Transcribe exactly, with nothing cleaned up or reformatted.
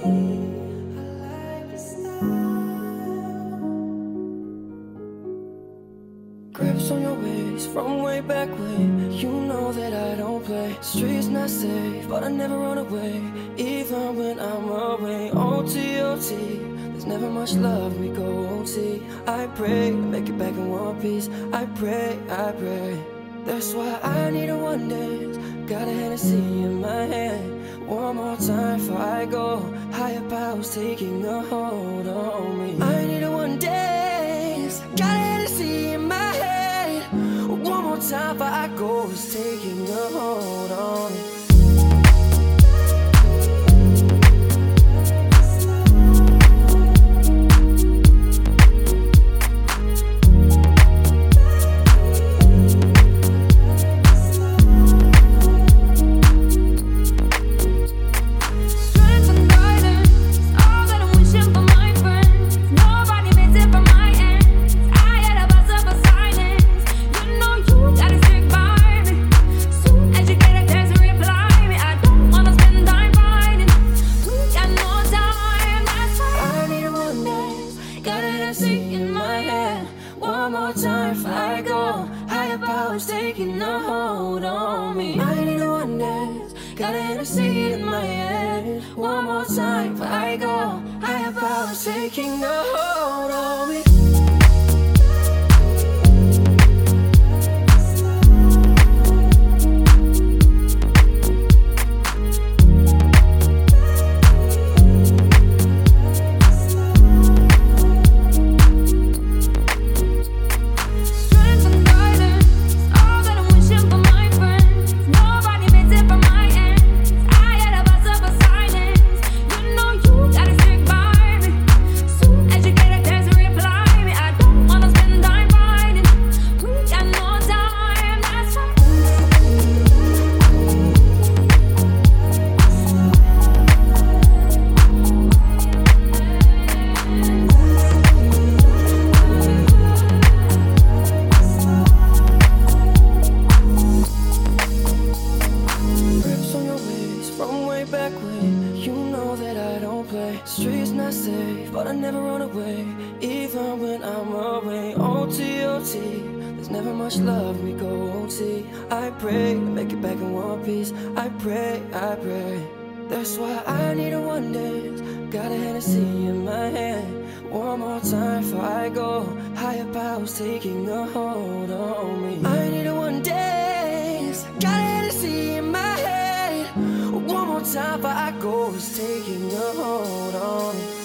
Grips on your waist from way back when. You know that I don't play. Streets not safe, but I never run away, even when I'm away. O T, O T, there's never much love, we go O T. I pray to make it back in one piece. I pray, I pray. That's why I need a one dance. Got a Hennessy in my hand. One more time before I go. Higher powers taking a hold on me. I need a one dance. Got a Hennessy in my hand. One more time before I go. It's taking a hold on me. In my hand, one more time before I go. Higher powers taking a hold on me. I need a one dance. Got a Hennessy in my hand. One more time before I go. Higher powers taking a hold on me. Back when you know that I don't play. Streets not safe, but I never run away, even when I'm away. O T, O T, there's never much love, we go O T. I pray to make it back in one piece. I pray, I pray. That's why I need a one dance. Got a Hennessy in my hand. One more time before I go. Higher powers taking a hold on me. I need a one dance. Got a Hennessy in my hand. One more time before I go. It's taking a hold on me.